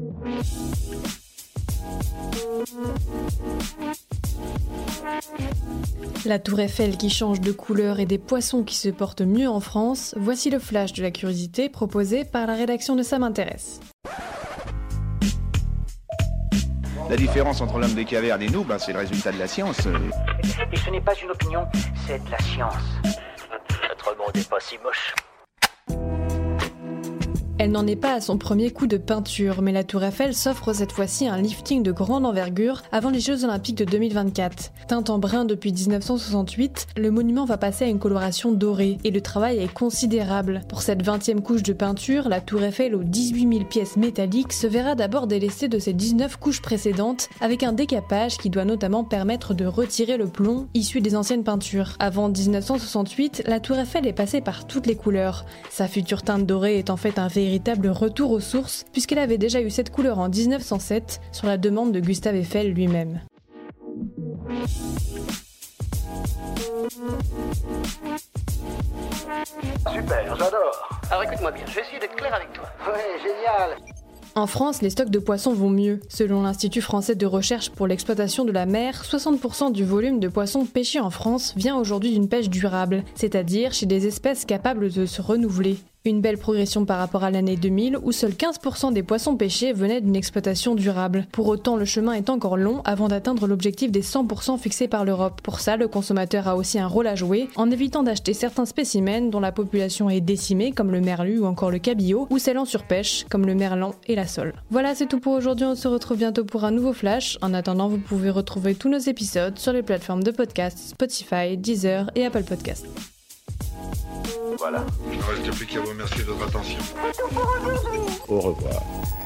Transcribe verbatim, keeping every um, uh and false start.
La tour Eiffel qui change de couleur et des poissons qui se portent mieux en France, voici le flash de la curiosité proposé par la rédaction de Ça m'intéresse. La différence entre l'homme des cavernes et nous, ben, c'est le résultat de la science. Et ce n'est pas une opinion, c'est de la science. Notre monde n'est pas si moche. Elle n'en est pas à son premier coup de peinture, mais la tour Eiffel s'offre cette fois-ci un lifting de grande envergure avant les Jeux Olympiques de deux mille vingt-quatre. Teinte en brun depuis dix-neuf cent soixante-huit, le monument va passer à une coloration dorée, et le travail est considérable. Pour cette vingtième couche de peinture, la tour Eiffel aux dix-huit mille pièces métalliques se verra d'abord délestée de ses dix-neuf couches précédentes, avec un décapage qui doit notamment permettre de retirer le plomb issu des anciennes peintures. Avant dix-neuf cent soixante-huit, la tour Eiffel est passée par toutes les couleurs. Sa future teinte dorée est en fait un véritable retour aux sources, puisqu'elle avait déjà eu cette couleur en dix-neuf cent sept sur la demande de Gustave Eiffel lui-même. Super, j'adore. Alors écoute-moi bien, je vais essayer d'être clair avec toi. Ouais, génial. En France, les stocks de poissons vont mieux. Selon l'Institut français de recherche pour l'exploitation de la mer, soixante pour cent du volume de poissons pêchés en France vient aujourd'hui d'une pêche durable, c'est-à-dire chez des espèces capables de se renouveler. Une belle progression par rapport à l'année deux mille où seuls quinze pour cent des poissons pêchés venaient d'une exploitation durable. Pour autant, le chemin est encore long avant d'atteindre l'objectif des cent pour cent fixé par l'Europe. Pour ça, le consommateur a aussi un rôle à jouer en évitant d'acheter certains spécimens dont la population est décimée comme le merlu ou encore le cabillaud ou celles en surpêche comme le merlan et la sole. Voilà, c'est tout pour aujourd'hui, on se retrouve bientôt pour un nouveau flash. En attendant, vous pouvez retrouver tous nos épisodes sur les plateformes de podcast Spotify, Deezer et Apple Podcasts. Voilà. Il ne reste plus qu'à vous remercier de votre attention. Au revoir.